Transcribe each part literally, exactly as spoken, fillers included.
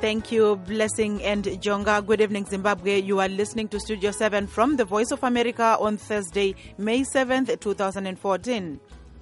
Thank you, Blessing and Jonga. Good evening, Zimbabwe. You are listening to Studio seven from the Voice of America on Thursday, May seventh, twenty fourteen.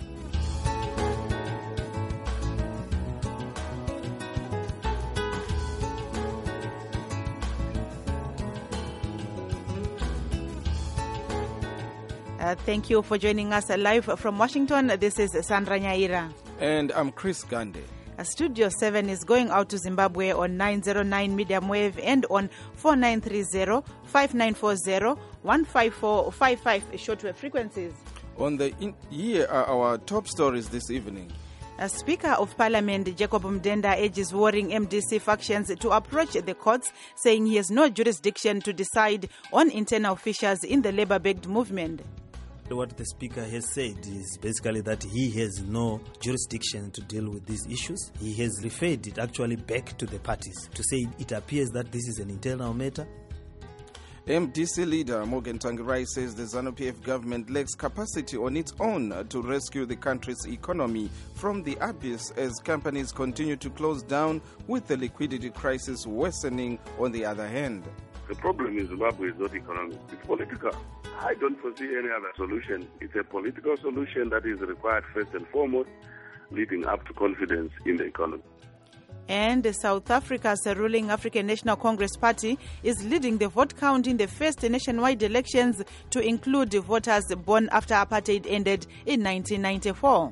Uh, thank you for joining us live from Washington. This is Sandra Nyaira. And I'm Chris Gande. Uh, Studio seven is going out to Zimbabwe on nine oh nine medium wave and on four nine three zero, five nine four zero, one five four five five shortwave frequencies. On the in- here are our top stories this evening. A Speaker of Parliament Jacob Mudenda urges warring M D C factions to approach the courts, saying he has no jurisdiction to decide on internal fissures in the Labour-backed movement. What the Speaker has said is basically that he has no jurisdiction to deal with these issues. He has referred it actually back to the parties to say it appears that this is an internal matter. M D C leader Morgan Tsvangirai says the ZANU-P F government lacks capacity on its own to rescue the country's economy from the abyss as companies continue to close down, with the liquidity crisis worsening on the other hand. The problem in Zimbabwe is not economic, it's political. I don't foresee any other solution. It's a political solution that is required first and foremost, leading up to confidence in the economy. And South Africa's ruling African National Congress Party is leading the vote count in the first nationwide elections to include voters born after apartheid ended in nineteen ninety-four.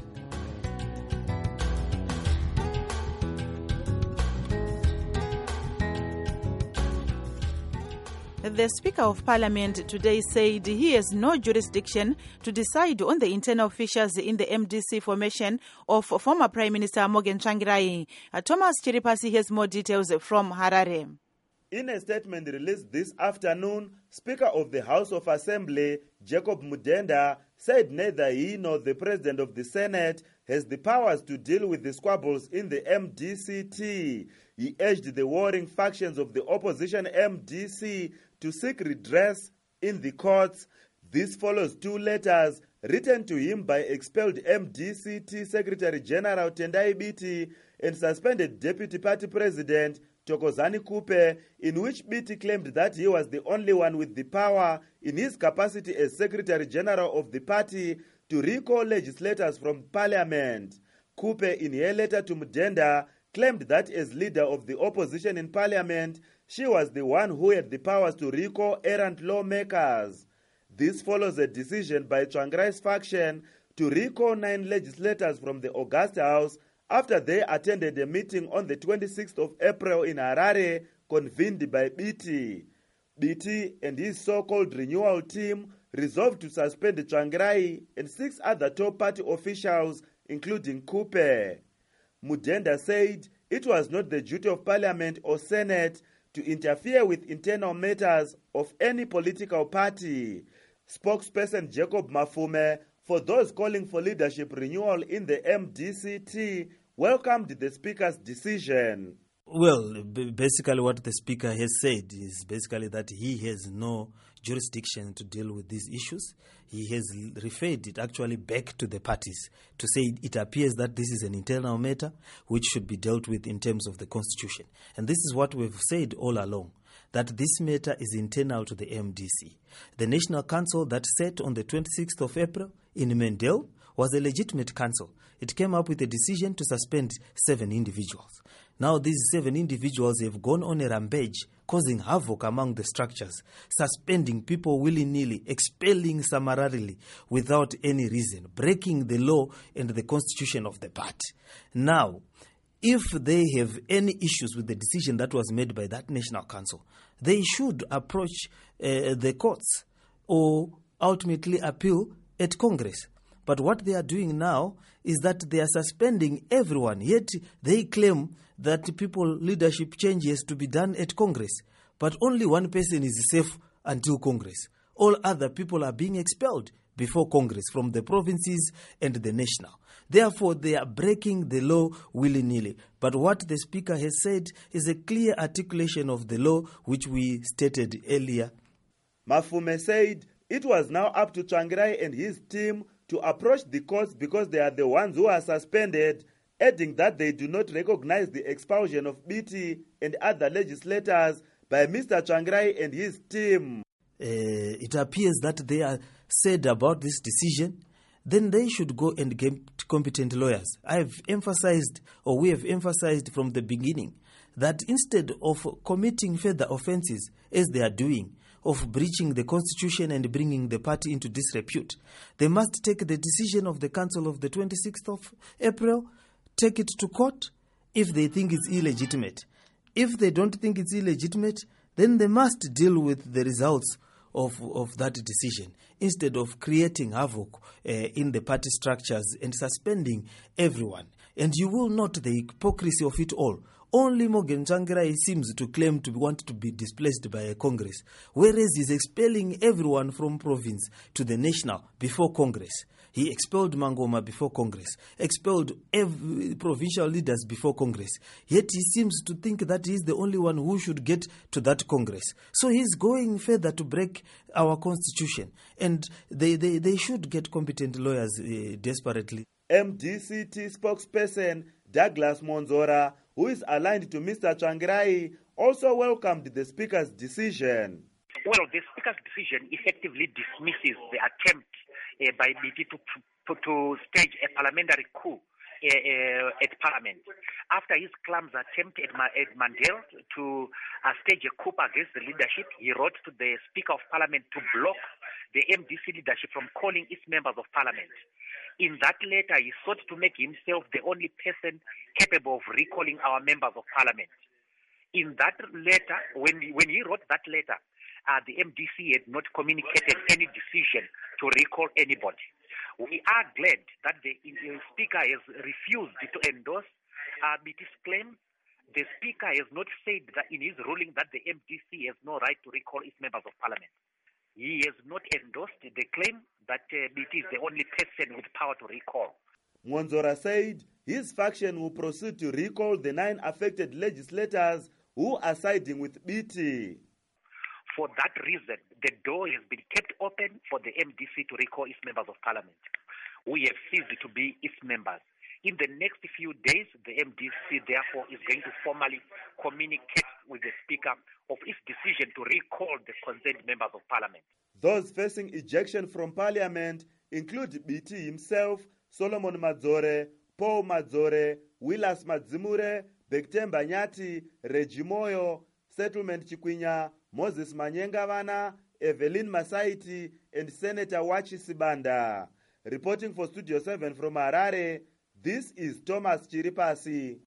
The Speaker of Parliament today said he has no jurisdiction to decide on the internal fissures in the M D C formation of former Prime Minister Morgan Tsvangirai. Uh, Thomas Chiripasi has more details from Harare. In a statement released this afternoon, Speaker of the House of Assembly, Jacob Mudenda, said neither he nor the President of the Senate has the powers to deal with the squabbles in the M D C T. He urged the warring factions of the opposition M D C to seek redress in the courts. This follows two letters written to him by expelled M D C T Secretary General Tendai Biti and suspended Deputy Party President Thokozani Kupe, in which Biti claimed that he was the only one with the power in his capacity as Secretary General of the party to recall legislators from Parliament. Kupe, in her letter to Mudenda, claimed that as leader of the opposition in Parliament, she was the one who had the powers to recall errant lawmakers. This follows a decision by Tsvangirai's faction to recall nine legislators from the Augusta House after they attended a meeting on the twenty-sixth of April in Harare convened by Biti. Biti and his so-called renewal team resolved to suspend Tsvangirai and six other top party officials, including Kupe. Mudenda said it was not the duty of Parliament or Senate to interfere with internal matters of any political party. Spokesperson Jacob Mafume, for those calling for leadership renewal in the M D C T, welcomed the Speaker's decision. Well, b- basically what the Speaker has said is basically that he has no jurisdiction to deal with these issues. He has referred it actually back to the parties to say it appears that this is an internal matter which should be dealt with in terms of the Constitution. And this is what we've said all along, that this matter is internal to the M D C. The National Council that sat on the twenty-sixth of April in Mendel was a legitimate council. It came up with a decision to suspend seven individuals. Now these seven individuals have gone on a rampage, causing havoc among the structures, suspending people willy-nilly, expelling summarily without any reason, breaking the law and the constitution of the party. Now, if they have any issues with the decision that was made by that National Council, they should approach uh, the courts or ultimately appeal at Congress. But what they are doing now is that they are suspending everyone, yet they claim that people leadership change has to be done at Congress. But only one person is safe until Congress. All other people are being expelled before Congress from the provinces and the national. Therefore, they are breaking the law willy-nilly. But what the Speaker has said is a clear articulation of the law which we stated earlier. Mafume said it was now up to Tsvangirai and his team to approach the courts because they are the ones who are suspended adding that they do not recognize the expulsion of B T and other legislators by Mister Tsvangirai and his team. Uh, it appears that they are sad about this decision, then they should go and get competent lawyers. I have emphasized, or we have emphasized from the beginning, that instead of committing further offenses, as they are doing, of breaching the constitution and bringing the party into disrepute, they must take the decision of the council of the twenty-sixth of April, take it to court if they think it's illegitimate. If they don't think it's illegitimate, then they must deal with the results of, of that decision, instead of creating havoc uh, in the party structures and suspending everyone. And you will note the hypocrisy of it all. Only Morgan Tsvangirai seems to claim to want to be displaced by a Congress, whereas he's expelling everyone from province to the national before Congress. He expelled Mangoma before Congress, expelled every provincial leaders before Congress. Yet he seems to think that he's the only one who should get to that Congress. So he's going further to break our constitution. And they, they, they should get competent lawyers uh, desperately. M D C T spokesperson Douglas Monzora, who is aligned to Mister Tsvangirai, also welcomed the Speaker's decision. Well, the Speaker's decision effectively dismisses the attempt uh, by B T to, to, to stage a parliamentary coup uh, uh, at Parliament. After his clumsy attempt at, Ma- at Mandela to uh, stage a coup against the leadership, he wrote to the Speaker of Parliament to block the M D C leadership from calling its members of Parliament. In that letter, he sought to make himself the only person capable of recalling our members of Parliament. In that letter, when, when he wrote that letter, uh, the M D C had not communicated any decision to recall anybody. We are glad that the, the Speaker has refused to endorse uh, B T's claim. The Speaker has not said that in his ruling that the M D C has no right to recall its members of Parliament. He has not endorsed the claim that uh, B T is the only person with power to recall. Monzora said his faction will proceed to recall the nine affected legislators who are siding with B T. For that reason, the door has been kept open for the M D C to recall its members of Parliament. We have ceased to be its members. In the next few days, the M D C, therefore, is going to formally communicate with the Speaker of its decision to recall the concerned members of Parliament. Those facing ejection from Parliament include B T himself, Solomon Madzore, Paul Madzore, Willas Madzimure, Bektemba Nyati, Reggie Moyo, Settlement Chikwinya, Moses Manyengavana, Evelyn Masaiti, and Senator Wachi Sibanda. Reporting for Studio seven from Harare, this is Thomas Chiripasi.